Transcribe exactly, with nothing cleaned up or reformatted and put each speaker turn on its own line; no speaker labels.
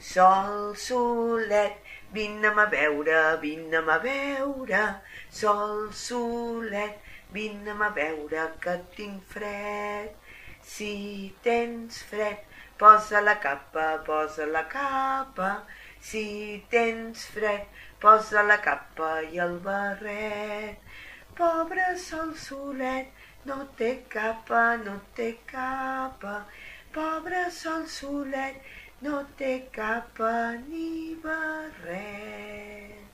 Sol, solet, vine'm a veure, vine'm a veure. Sol, solet, vine'm a veure que tinc fred. Si tens fred, posa la capa, posa la capa. Si tens fred, posa la capa i el barret. Pobre sol solet, no té capa, no té capa. Pobre sol solet, no té capa ni barret.